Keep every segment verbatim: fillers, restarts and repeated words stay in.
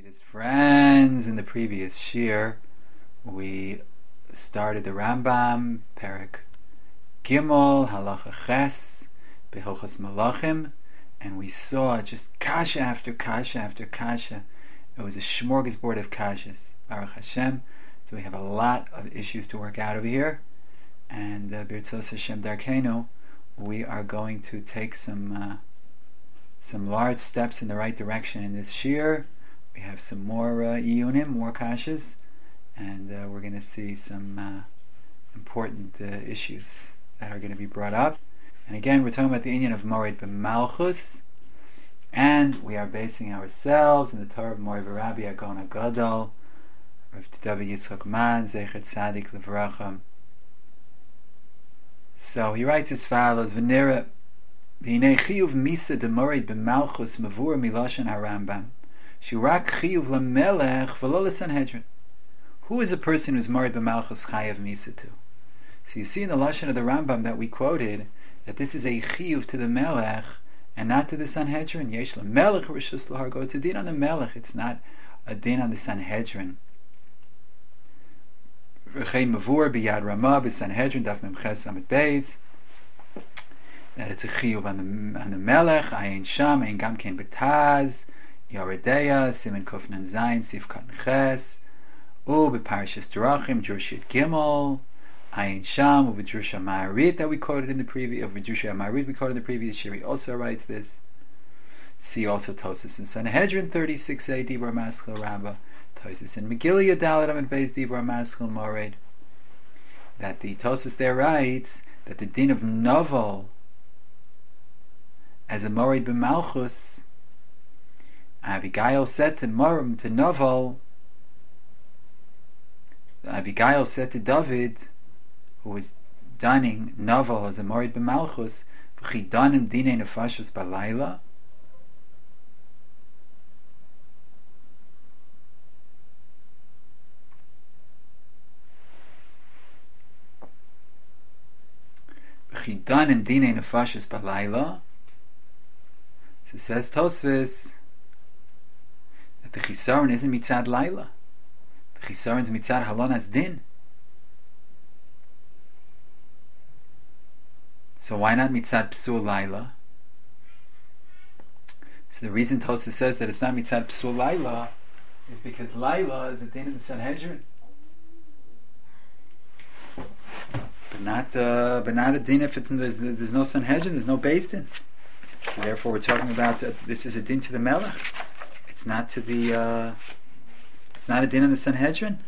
Latest friends, in the previous shir, we started the Rambam, Perek Gimel, Halacha Ches, Behilchos Malachim, and we saw just kasha after kasha after kasha. It was a smorgasbord of kashas, Baruch Hashem. So we have a lot of issues to work out over here, and uh, B'Ritzos Hashem Darkeinu, we are going to take some uh, some large steps in the right direction in this shir. We have some more uh, iyunim, more kashas, and uh, we're going to see some uh, important uh, issues that are going to be brought up. And again, we're talking about the inyan of Mored b'Malchus, and we are basing ourselves in the Torah of Mored b'Rabbi Agon HaGadol, Rav David Yitzchak Man, Zecher Tzadik Livracha. So he writes as follows: V'nira v'hinei chiyuv misa de Mored b'Malchus mavur miloshen HaRambam. Shirak chiyuv lamelech v'lo l'Sanhedrin. Who is a person who's married b'Malchus chayav misa to? So you see in the lashon of the Rambam that we quoted that this is a chiyuv to the melech and not to the Sanhedrin. Yesh lamelech rishus lahargo. It's a din on the melech. It's not a din on the Sanhedrin. V'chein mavur b'yad Ramah b'Sanhedrin daf memches amid beis. That it's a chiyuv on the on the melech. Ayin sham ayin gam ken b'taz. Yoredeya, Simen Kufnan Zayin, Sif Katan Ches, U B'Parashas Drachim, Drushit Gimel, Ayin Sham, U B'Drusha Ma'arit that we quoted in the previous, of B'Drusha Ma'arit we quoted in the previous shir. He also writes this. See also Tosas in Sanhedrin thirty-six a, Dibur Maschil Rabbah, Tosas in Megillah Yadalit Amid Beis, Dibur Maschil Mored. That the Tosas there writes that the din of Novel as a Mored b'Malchus, Abigail said to Moram, to Novel, Abigail said to David, who was dunning Novel as a Mored b'Malchus, V'chi danim dinei nefashos balayla. V'chi danim dinei nefashos balayla. So says Tosfos, the chisaron isn't mitzad laila. The chisaron is mitzad halonas din. So why not mitzad psul laila? So the reason Tosfos says that it's not mitzad psul laila is because laila is a din in the Sanhedrin, but not uh, but not a din if it's there's there's no Sanhedrin, there's no Beis Din. So therefore, we're talking about uh, this is a din to the melech. It's not to the. Uh, it's not a din in the Sanhedrin.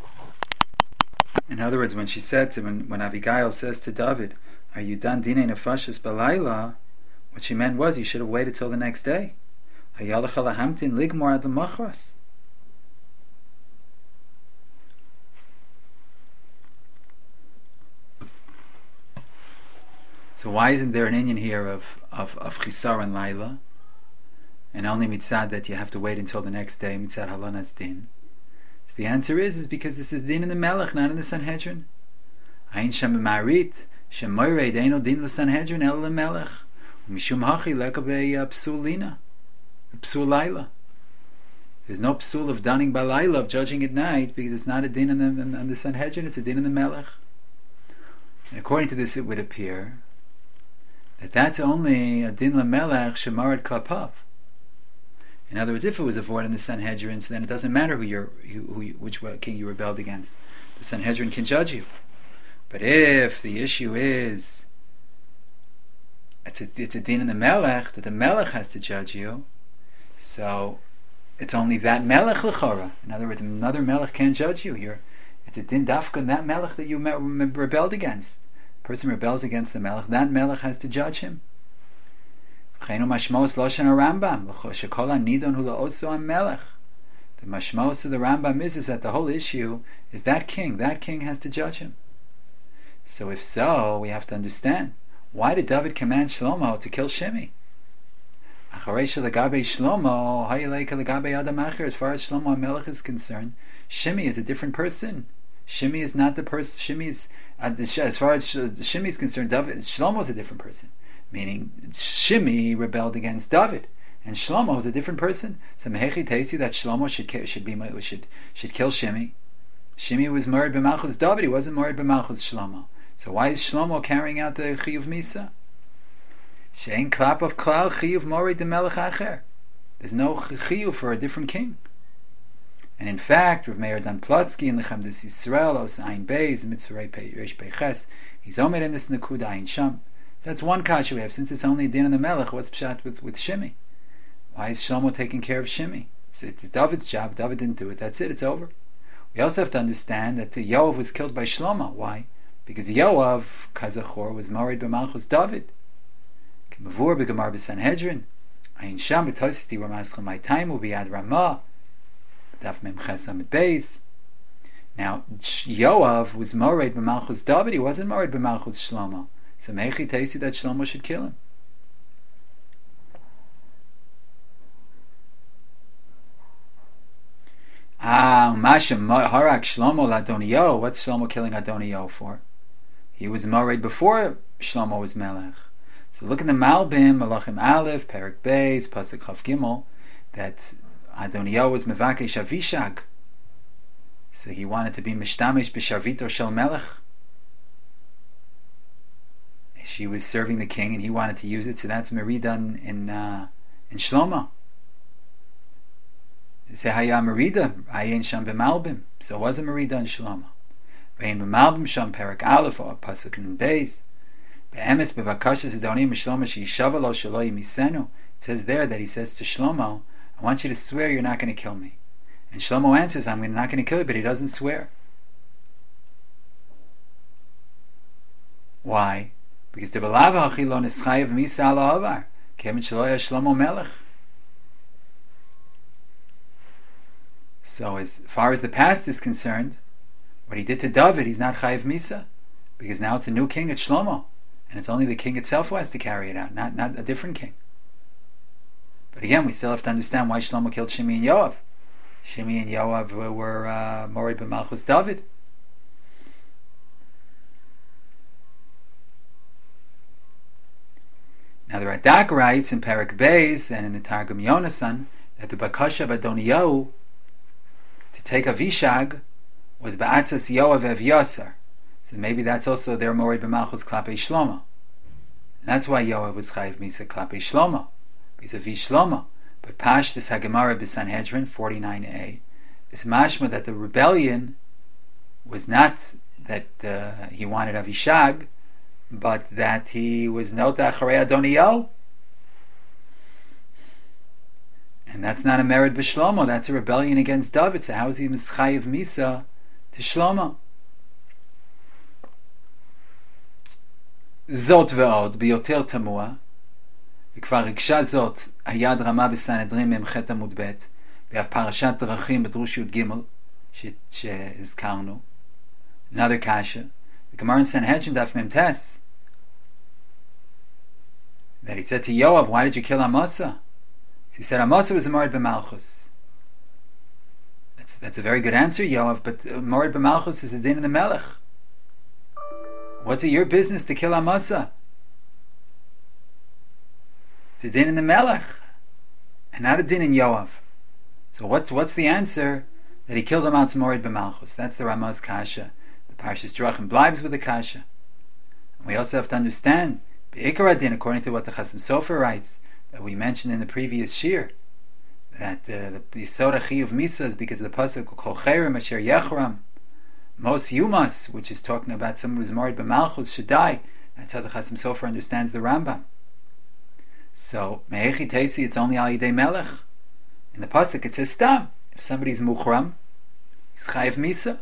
In other words, when she said to when, when Abigail says to David, "Are you done dinei nefashos balayla?" What she meant was, you should have waited till the next day. Hayalach alahamtin ligmor ad lemachras. So why isn't there an inyan here of of of chisar and laila? And only mitzad that you have to wait until the next day, mitzad halanas din. So the answer is, is because this is din in the melech, not in the Sanhedrin. Ayin shem b'marit, shem moired eino din l'Sanhedrin el l'melech, mishum hachi lekabei psul lina, psul laila. There's no psul of dunning by laila, of judging at night, because it's not a din in the, in, in the Sanhedrin, it's a din in the melech. And according to this, it would appear that that's only a din l'melech shemarad klapav. In other words, if it was a void in the Sanhedrin, so then it doesn't matter who you're, who, who, which king you rebelled against. The Sanhedrin can judge you. But if the issue is it's a, it's a din in the melech, that the melech has to judge you, so it's only that melech l'chora. In other words, another melech can't judge you. You're, it's a din dafka in that melech that you rebelled against. A person rebels against the melech, that melech has to judge him. The mashmos of the Rambam is, is that the whole issue is that king, that king has to judge him. So if so, we have to understand, why did David command Shlomo to kill Shimi? As far as Shlomo HaMelech is concerned, Shimi is a different person. Shimi is not the person. Shimi is, uh, as far as Shimi is concerned, David, Shlomo is a different person. Meaning Shimi rebelled against David, and Shlomo was a different person. So Mehechi Teisi that Shlomo should should be should should kill Shimi. Shimi was married b'malchus David. He wasn't married b'malchus Shlomo. So why is Shlomo carrying out the Chiyuv Misa? Shein klap of klal Chiyuv mori de melech acher. There's no Chiyuv for a different king. And in fact, Rav Meir Dan Plotsky in the Chamdes Yisrael Os Ein Beis Mitzvah Reish Peiches, he's omer in this Nakuda Ein Sham. That's one kasha we have. Since it's only din in the melech, what's pshat with with Shimi? Why is Shlomo taking care of Shimi? It's, it's David's job. David didn't do it. That's it. It's over. We also have to understand that the Yoav was killed by Shlomo. Why? Because Yoav, Kazachor, was married by Malchus David. K'mavur b'gemar b'Sanhedrin. Ayin Sham b'Tositi Ramaschem my time will be ad Ramah. Daf Mem Chesam at Beis. Now Yoav was married by Malchus David. He wasn't married by Malchus Shlomo. So Mechi Teisi that Shlomo should kill him. Ah, Masha Harak Shlomo Ladoniyo. What's Shlomo killing Adoniyo for? He was married before Shlomo was Melech. So look at the Malbim, Malachim Aleph, Perik Beis, Pasuk Chav Gimel, that Adoniyo was Mevakesh Avishag. So he wanted to be Mishtamish B'Shavito Shel Melech. She was serving the king and he wanted to use it, so that's Merida in uh, in Shlomo. Zehaya Merida, Ayin Sham B'Malbim. So it was a Merida in Shlomo. Vein B'Malbim Sham Perak Aleph or Pasuk in Beis. Be'emes B'Vakashas Adonim Shlomo She'yishava Lo Shelo Yimisenu. It says there that he says to Shlomo, I want you to swear you're not going to kill me. And Shlomo answers, I'm not going to kill you, but he doesn't swear. Why? Because the Belava Hachi Lo Nischayev Misa Ala Avar Kevin Shelo Shlomo Melech. So as far as the past is concerned, what he did to David, he's not Chayev Misa, because now it's a new king, it's Shlomo, and it's only the king itself who has to carry it out, not not a different king. But again, we still have to understand why Shlomo killed Shimi and Yoav. Shimi and Yoav were, were uh, married by Malchus David. Now the Radak writes in Perak Beis and in the Targum Yonasan that the Bakasha of Adoniyahu to take Avishag was Ba'atzas Yoav Ev Yasar. So maybe that's also their married by Malchus Klapei Shlomo. And that's why Yoav was Chayiv Misa Klapei Shlomo, because of Shlomo. But Pashtus Hagemara B'Sanhedrin forty-nine a is mashma that the rebellion was not that uh, he wanted Avishag, but that he was Nota Acharei Adoniyahu. And that's not a merit b'Shlomo, that's a rebellion against David. So how is he Mischayev Misa to Shlomo? Zot ve'od biyoter tamua, וכבר רגשה זאת היד רמה בסנהדרין ממחת עמוד ב' והפרשת דרכים בדרוש י' ג' שהזכרנו. Another kasha, the Gemara in Sanhedrin Daf Mem Tes, that he said to Yoav, why did you kill Amasa? He said Amasa was a married b'Malchus. That's that's a very good answer, Yoav, but uh, married b'Malchus is a din in the Melech. What's it your business to kill Amasa? It's a din in the Melech, and not a din in Yoav. So what's what's the answer that he killed him out to married b'Malchus? That's the Ramaz kasha. The Parshas Drachim blibes with the kasha. And we also have to understand Be'ikar Adin, according to what the Chasam Sofer writes, that we mentioned in the previous shir, that uh, the Yisod Chiyuv Misa is because of the pasuk Kol Cherem Asher Yechram Mos Yumas, which is talking about someone who's married b'Malchus should die. That's how the Chasam Sofer understands the Rambam. So Me'echi Teisi, it's only Al Yidei Melech. In the pasuk it says Stam. If somebody's Muchram, he's Chayev Misa.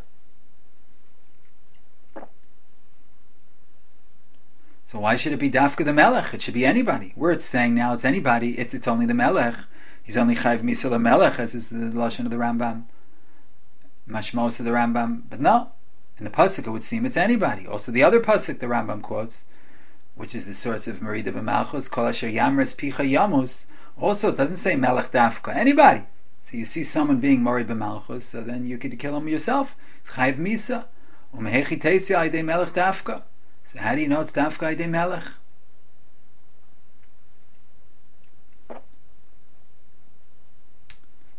So why should it be Dafka the Melech? It should be anybody. Where it's saying now it's anybody, it's it's only the Melech. He's only Chayiv Misa the Melech, as is the Lashon of the Rambam, Mashmos of the Rambam. But no, in the pasuk it would seem it's anybody. Also the other pasuk the Rambam quotes, which is the source of Merida b'Malchus, Kol Asher Yamres Picha Yamus, also it doesn't say Melech Dafka, anybody. So you see someone being married b'Malchus, so then you could kill him yourself. It's Chayiv Misa. Umehechi Teisi Aydei Melech Dafka. So how do you know it's Dafka Aydei Melech?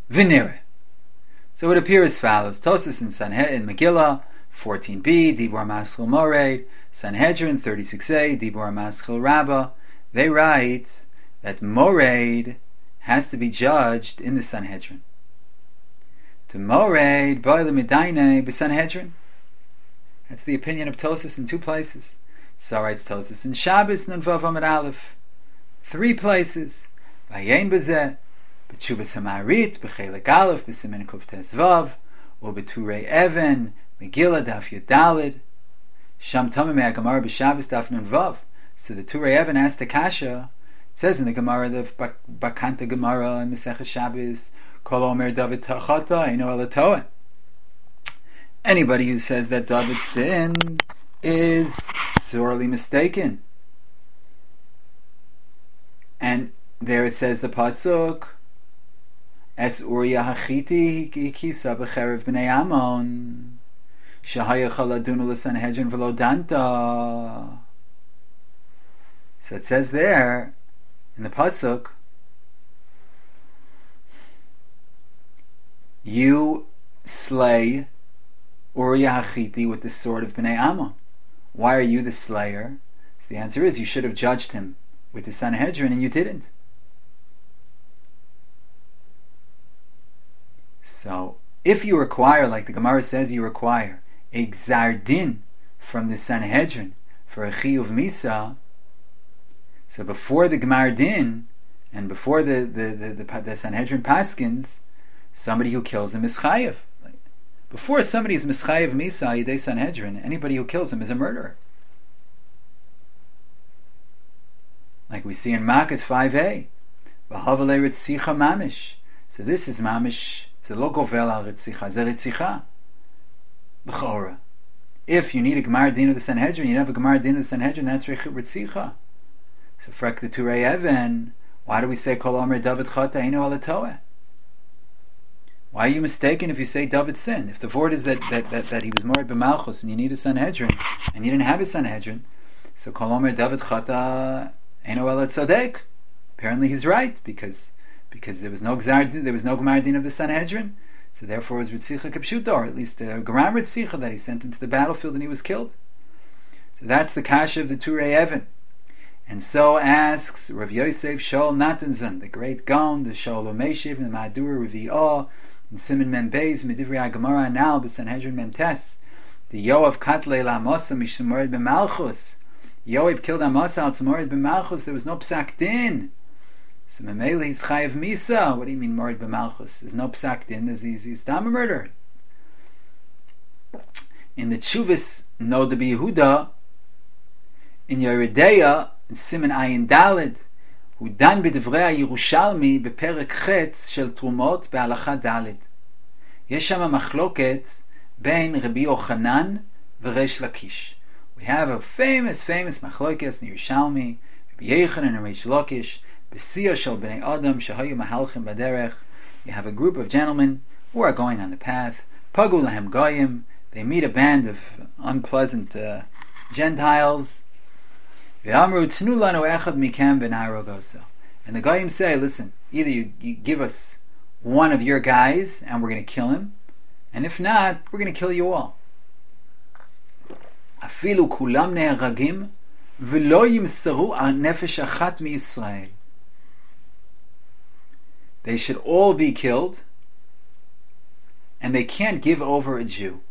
Vinere. So it appears as follows. Tosas in Sanhedrin, in Megillah, fourteen b, Dibur Maschil Mored, Sanhedrin, thirty-six a, Dibur Maschil Rabbah. They write that Mored has to be judged in the Sanhedrin. To Mored, Boile Midaine, B'Sanhedrin. That's the opinion of Tosas in two places. So writes Tosas in Shabbos, Nun Vav Amud Aleph. Three places. Vayein B'Zeh, B'Tshuvas Hamarit, B'Chelik Aleph, B'Simen Kuf Tes Vav, or B'Turei Even, Megillah Daf Yud Daled, Sham Tamim Gemara B'Shabbos Daf Nun Vav. So the Turei Even asked the Kasha. It says in the Gemara, the Bakanta Gemara in Masechah Shabbos, Kol Omer David Tachata, Eino Elatoa. Anybody who says that David sinned is sorely mistaken. And there it says the pasuk, Es Uriah Hachiti Hikisa B'Cherev B'nei Ammon Shahaya Chaladunu L'Sanhedrin V'lo Danta. So it says there in the pasuk, you slay Uriah Hachiti with the sword of B'nei Ammon. Why are you the slayer? So the answer is you should have judged him with the Sanhedrin and you didn't. So if you require, like the Gemara says, you require a Gzar Din from the Sanhedrin for a Chiyuv Misa, so before the Gmar Din and before the, the, the, the, the Sanhedrin Paskins, somebody who kills him is Chayiv. Before somebody is Mischayev Misa Yidei Sanhedrin, anybody who kills him is a murderer. Like we see in Makkos five a, V'havalei Ritzicha Mamish. So this is Mamish, it's a lo govel al Ritzicha, ze Ritzicha. B'chora. If you need a Gemar Din of the Sanhedrin, you have a Gemar Din of the Sanhedrin, that's Ritzicha. So frek the Turei Even, why do we say Kol Omer David Chata Eino Alatoeh? Why are you mistaken if you say David sinned? If the word is that, that, that, that he was married b'malchus and you need a Sanhedrin and you didn't have a Sanhedrin, so Kol Omer David Chata Eino Ela Tzadek. Apparently he's right because because there was no Gzar, there was no Gemar Din of the Sanhedrin, so therefore it was Ritzicha Kepshuta, or at least a Gram Ritzicha that he sent into the battlefield and he was killed. So that's the kasha of the Turei Even. And so asks Rav Yosef Shaul Natanzon, the great Gaon, the Shaul Umeshiv, the Madur Revi'ah, and Simon Mem Beis, Medivrei HaGemara Anal, B'Sanhedrin Mem Tes, the Yoav Katlei L'Amasa Mishum Mored B'Malchus. Yoav killed Amasa al Mored B'Malchus. There was no psak din. So Memele he's Chayev Misa. What do you mean Mored B'Malchus? There's no psak din. There's he's, he's dam a murder. In the Tshuvas Noda B'Yehuda, in Yeridea, in Siman Ayin Daled, הוא דן בדברי הירושלמי בפרק ח' של תרומות בהלכה ד'. יש שם מחלוקת בין רבי יוחנן וריש לקיש. We have a famous, famous מחלוקת in Yerushalmi, רבי יוחנן and ריש לקיש, בשיאו של בני אדם שהיו מהלכים בדרך. You have a group of gentlemen who are going on the path. פגעו להם גויים. They meet a band of unpleasant uh, Gentiles. And the Goyim say, listen, either you, you give us one of your guys and we're going to kill him, and if not, we're going to kill you all. They should all be killed, and they can't give over a Jew.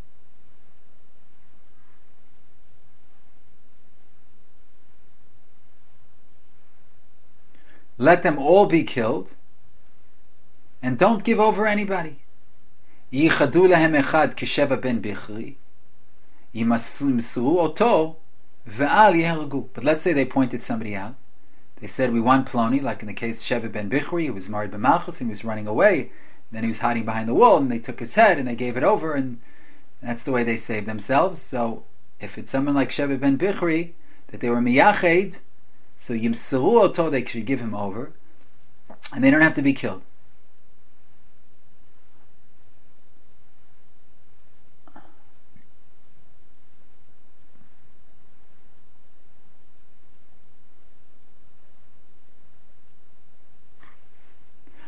Let them all be killed, and don't give over anybody. Yichadu lehem echad k'sheva ben bichri, yimsru oto ve'al yehargu. But let's say they pointed somebody out. They said, we want Ploni, like in the case of Sheva ben Bichri, who was married b'malchus, and he was running away. Then he was hiding behind the wall, and they took his head, and they gave it over, and that's the way they saved themselves. So, if it's someone like Sheva ben Bichri, that they were miyached, so Yimseru Oto, they should give him over, and they don't have to be killed.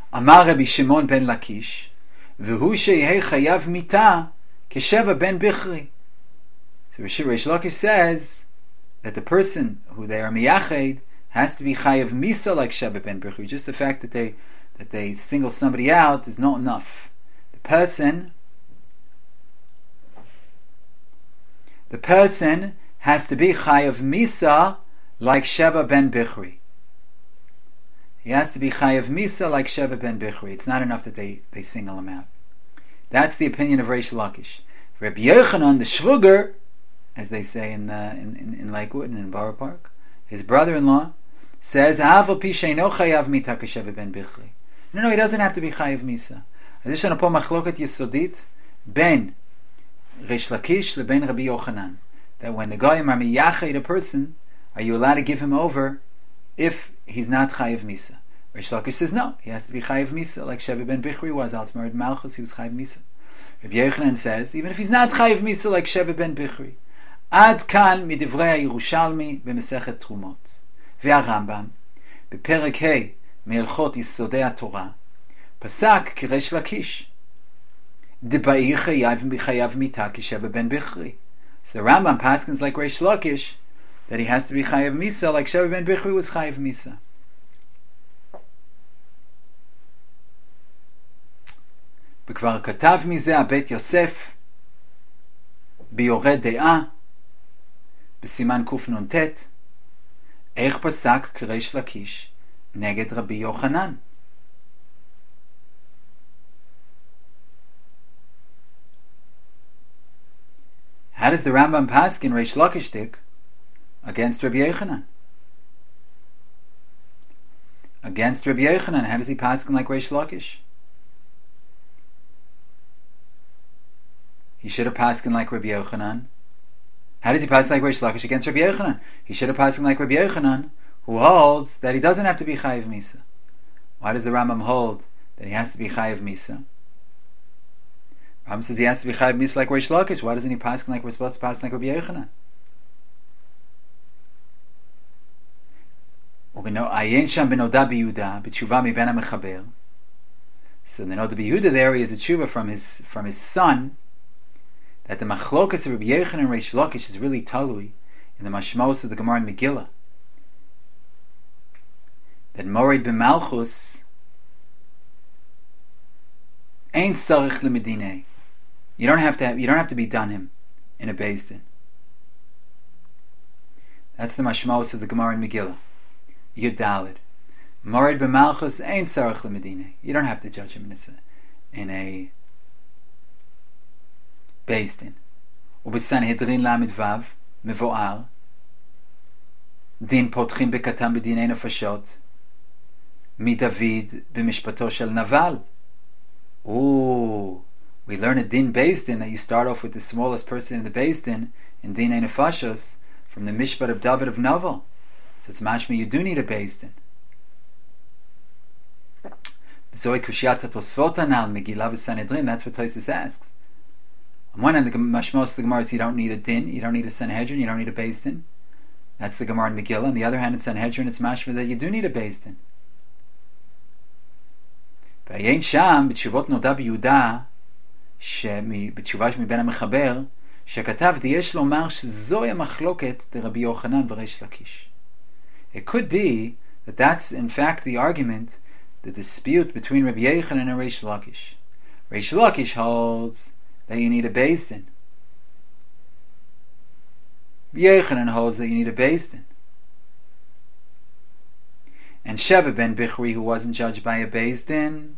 Amar Rabbi Shimon ben Lakish, v'hu sheyehe chayav mita kesheva ben Bichri. So Reish Lakish says that the person who they are miyached has to be chayav misa like Sheva ben Bichri. Just the fact that they that they single somebody out is not enough. The person the person has to be chayav misa like Sheva ben Bichri. He has to be chayav misa like Sheva ben Bichri. It's not enough that they, they single him out. That's the opinion of Reish Lakish. Rabbi Yochanan, the shvuger, as they say in, uh, in, in in Lakewood and in Borough Park, his brother-in-law says, "Aval pi sheino chayav mita k'Sheva ben Bichri." No, no, he doesn't have to be chayav misa. There's a machloket yesodit ben Reish Lakish leben Rabbi Yochanan, that when the goyim are miyached a person, are you allowed to give him over if he's not chayav misa? Reish Lakish says no, he has to be chayav misa like Sheva ben Bichri was. Al Tzmarid Malchus, he was chayav misa. Rabbi Yochanan says even if he's not chayav misa like Sheva ben Bichri, ad kan midivrei Yerushalmi b'Mesechet Trumot ve'Arambam b'Perek Hey me'Elchot Yisodei HaTorah pasak k'Reish Lakish debai chayav b'chayav mita k'Sheva ben Bichri. So the Rambam paskins like Reish Lakish that he has to be chayav misa like Sheva ben Bichri was chayav misa. וכבר כתב מזה הבית יוסף ביורה דעה בסימן קנ"ט איך פסק כריש לקיש נגד רבי יוחנן. How does the Rambam paskin Reish Lakish dik against Rabbi Yochanan? Against Rabbi Yochanan, how does he paskin like Reish Lakish? He should have paskin like Rabbi Yochanan. How does he pass like Reish Lakish against Rabbi Yochanan? He should have paskin like Rabbi Yochanan, who holds that he doesn't have to be chayiv misa. Why does the Rambam hold that he has to be chayiv misa? Rambam says he has to be chayiv misa like Reish Lakish. Why doesn't he paskin like we're supposed to pass like Rabbi Yochanan? Ayin sham benoda b'Yehuda b'tshuva mi ben hamechaber. So the Noda b'Yehuda there is a tshuva from his from his son, that the machlokas of Rabbi Yochanan and Reish Lakish is really talui in the mashmos of the Gemara in Megillah. That morid b'malchus ain't sarich lemedinei. You don't have to have, you don't have to be done him in a beis din. That's the mashmos of the Gemara in Megillah. Yud Daled. Morid b'malchus ain't sarich lemedinei. You don't have to judge him in a in a beis din. ובסנהדרין למד וו מבואר דין פותחים בקטן בדיני נפשות מדוד במשפטו של נבל. Ooh, we learn a din beis din that you start off with the smallest person in the beis din in dinei nefashos from the mishpat of David of Naval. So it's mashma you do need a beis din. Zoi kushiyat hatosfot anal Megillah v'Sanhedrin. That's what Tosfos asks. On one hand, the mashmos the Gemara is you don't need a din, you don't need a Sanhedrin, you don't need a beis din. That's the Gemara in Megillah. On the other hand, in Sanhedrin, it's mashma that you do need a beis din. V'ayin sham b'tshuvot noda b'Yehuda בתשובה מבין המחבר שכתבתי יש לומר שזוהי המחלוקת דרבי יוחנן וריש לקיש. It could be that that's in fact the argument, the dispute between Rabbi Yochanan and Reish Lakish. Reish Lakish holds that you need a beis din. Rabbi Yochanan holds that you need a beis din. And Sheva ben Bichri, who wasn't judged by a beis din,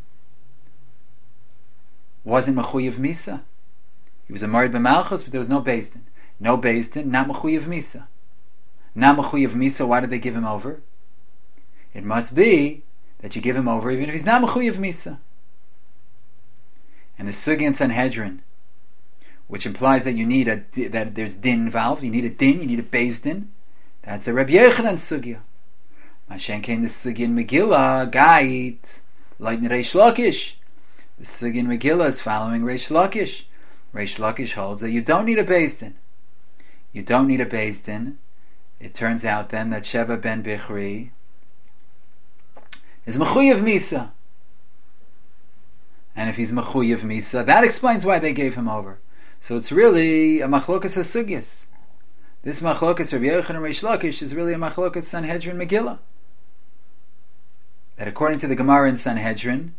wasn't mechuyev misa. He was a married b'malchus, but there was no beis din. No beis din, not mechuyev misa. Not mechuyev misa. Why did they give him over? It must be that you give him over even if he's not mechuyev misa. And the sugi in Sanhedrin, which implies that you need a that there's din involved. You need a din. You need a beis din. That's a Rabbi Yochanan sugya. Mashen came the sugi in Megillah, Gait, like Reish Lakish. The sugi in Megillah is following Reish Lakish. Reish Lakish holds that you don't need a beis din. You don't need a beis din. It turns out then that Sheva ben Bichri is mechuyev misa. and if he's mechuyev misa, that explains why they gave him over. So it's really a machlokas hasugyas. This machlokas Rabbi Yochanan and Reish Lakish is really a machlokas Sanhedrin Megillah. That according to the Gemara in Sanhedrin,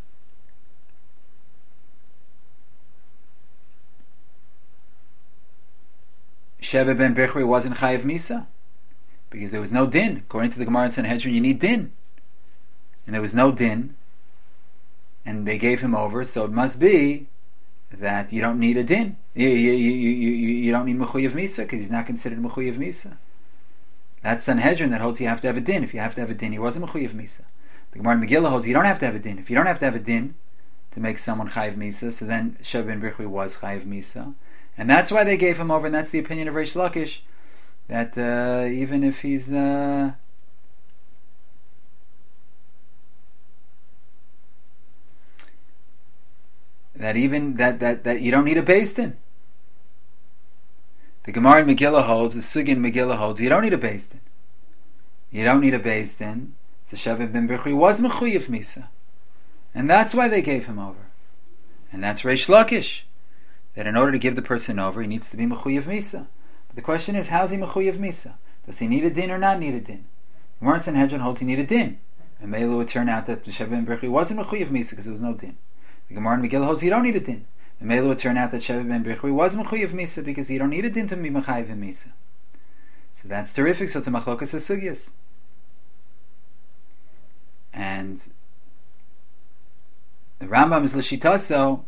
Sheva ben Bichri wasn't chayiv misa because there was no din. According to the Gemara in Sanhedrin, you need din, and there was no din, and they gave him over. So it must be that you don't need a din. You you you you, you don't need mechuyev misa because he's not considered mechuyev misa. That's Sanhedrin that holds you have to have a din. If you have to have a din, he wasn't mechuyev misa. The Gemara in Megillah holds you don't have to have a din. If you don't have to have a din to make someone chayiv misa, so then Sheva ben Bichri was chayiv misa. And that's why they gave him over, and that's the opinion of Reish Lakish, that uh, even if he's uh, that even that, that, that you don't need a beis din. The Gemara in Megillah holds, the Sugi in Megillah holds, you don't need a beis din. You don't need a beis din. So Sheva ben Bichri was mechuyev misa, and that's why they gave him over, and that's Reish Lakish. That in order to give the person over, he needs to be mechuyev misa. But the question is, how's he mechuyev misa? Does he need a din or not need a din? Gemara Sanhedrin holds he need a din, and maybe it would turn out that Sheva ben Bichri wasn't mechuyev misa because there was no din. The Gemara in Megillah holds you don't need a din, and maybe it would turn out that Sheva ben Bichri was mechuyev misa because you don't need a din to be mechayev misa. So that's terrific. So it's a machlokas hasugyas, and the Rambam is l'shitaso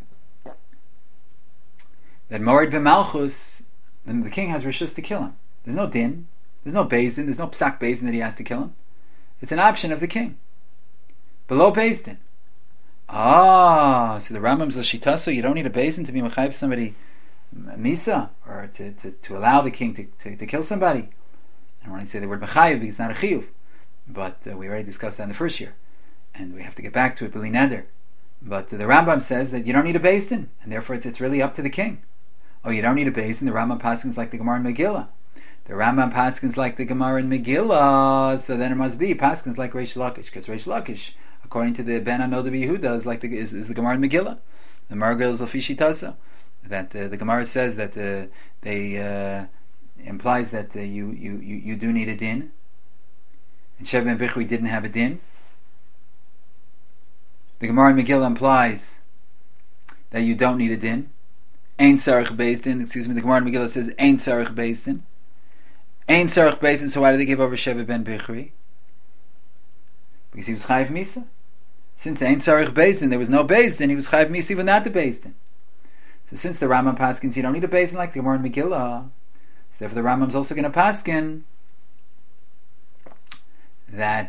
that Morid b'malchus, then the king has rishus to kill him. There's no din, there's no beis din, there's no psak beis din that he has to kill him. It's an option of the king. Below beis din. Ah, so the Rambam's l'shita, so you don't need a beis din to be mechayiv somebody misa, or to, to, to allow the king to, to, to kill somebody. I don't want to say the word mechayiv because it's not a chiyuv, but uh, we already discussed that in the first year, and we have to get back to it, b'li neder. But uh, the Rambam says that you don't need a beis din, and therefore it's, it's really up to the king. Oh, you don't need a beis din. The Rambam paskins like the Gemara in Megillah. The Rambam paskins like the Gemara in Megillah. So then it must be paskins like Reish Lakish, because Reish Lakish, according to the Ben Anoda Yehuda, is like the is, is the Gemara in Megillah. The Marga is Lafishi Tasa. That uh, the Gemara says that uh, they uh, implies that uh, you, you, you you do need a din. And Sheva ben Bichri didn't have a din. The Gemara in Megillah implies that you don't need a din. Ein sarich beis din. Excuse me. The Gemara in Megillah says ein sarich beis din. Ein sarich beis din. So why did they give over Sheva ben Bichri? Because he was chayiv misa. Since ein sarich beis din, there was no beis din. He was chayiv misa even not the beis din. So since the Rambam paskins, you don't need a beis din like the Gemara in Megillah. So therefore, the Rambam's also going to paskin that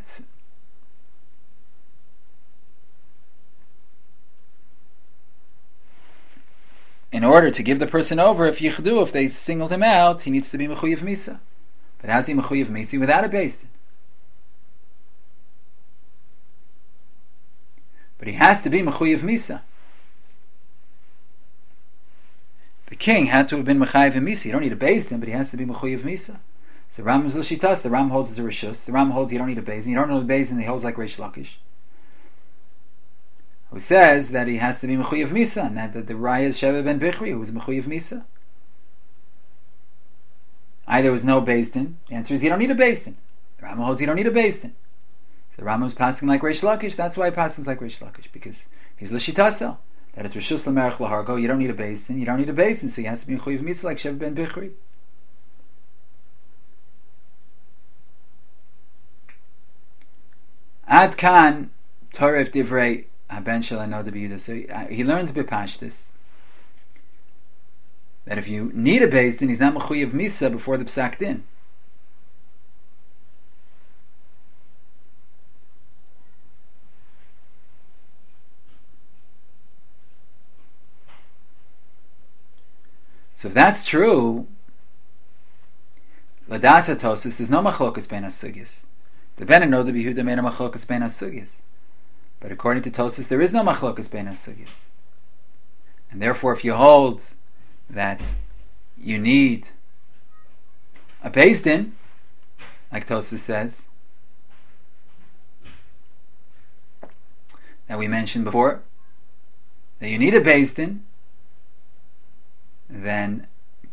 in order to give the person over, if yichdu, if they singled him out, he needs to be mechuyev misa. But how's he mechuyev misa without a beis din? But he has to be mechuyev misa. The king had to have been mechayev misa. You don't need a beis din, but he has to be mechuyev misa. So the Ram is l'shitas. The Ram holds as a rishus. The Ram holds you don't need a beis din. You don't know the beis din. He holds like Reish Lakish, who says that he has to be mechuyev misa, and that, that the raya is Sheva ben Bichri, who was mechuyev misa. Either there was no beis din. The answer is you don't need a beis din. The Rambam holds you don't need a beis din. So the Rambam is passing like Reish Lakish. That's why he passes like Reish Lakish, because he's l'shitasa that it's rishus l'merich l'hargo. You don't need a beis din. You don't need a beis din, so he has to be mechuyev misa like Sheva ben Bichri. Ad kan Torah divrei Ben Shel Anoda Yehuda. So he learns b'pashtus that if you need a beis din, he's not mechuyev misa before the psak din. So if that's true, Ladasa Tosis, there's no machlokas ben hasugyas. The Ben Anoda Yehuda made a machlokas ben hasugyas. But according to Tosis, there is no machlokas ben hasugyas. And therefore, if you hold that you need a beis din, like Tosis says, that we mentioned before, that you need a Beis Din, then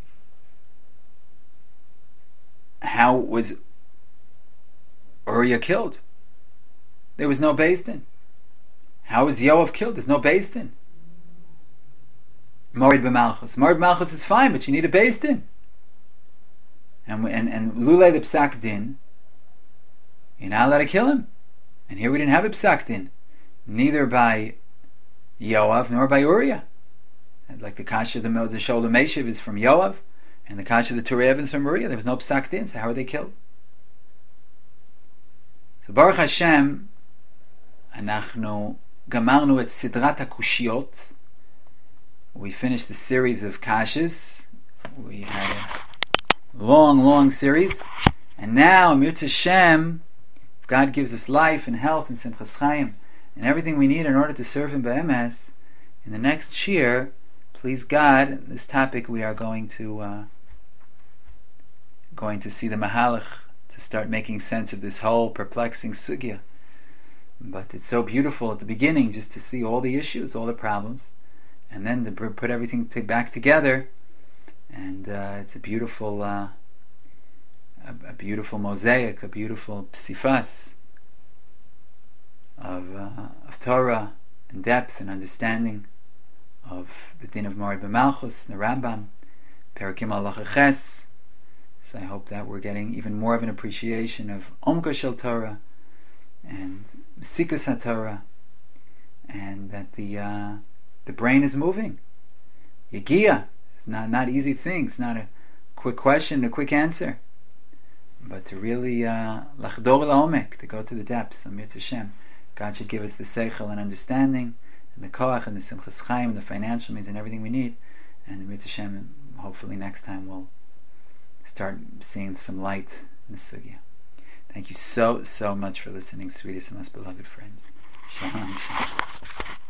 how was Uriah killed? There was no Beis Din. How was Yoav killed? There's no Beis Din. Morid b'malchus. Morid b'malchus is fine, but you need a Beis Din. And and and Lulei the Psak Din, you're not allowed to kill him. And here we didn't have a Psak Din, neither by Yoav nor by Uriah. And like the Kasha the the Sholem Meshiv is from Yoav, and the Kasha the Turev is from Uriah. There was no Psak Din, so how are they killed? So Baruch Hashem, אנחנו גמרנו את סדרת הקושיות. We finished the series of Kashas. We had a long, long series. And now, Mirza Hashem, God gives us life and health and Simchas Chaim and everything we need in order to serve Him be'emes. In the next year, please God, this topic we are going to uh, going to see the Mahalach to start making sense of this whole perplexing sugya. But it's so beautiful at the beginning just to see all the issues, all the problems, and then to put everything to back together. And uh, it's a beautiful, uh, a, a beautiful mosaic, a beautiful psifas of uh, of Torah and depth and understanding of the din of Morid b'malchus, the Rambam, Perakim Halacha Ches. So I hope that we're getting even more of an appreciation of Omka Shel Torah and Mesikas HaTorah, and that the uh, the brain is moving. Yegia, it's not not easy thing. It's not a quick question, a quick answer, but to really lachdor la'omek, to go to the depths. Amir Hashem, God should give us the seichel and understanding, and the koach and the simchas chaim and the financial means and everything we need. And Amir Hashem, hopefully next time we'll start seeing some light in the sugya. Thank you so, so much for listening, sweetest and most beloved friends. Shalom. Shalom.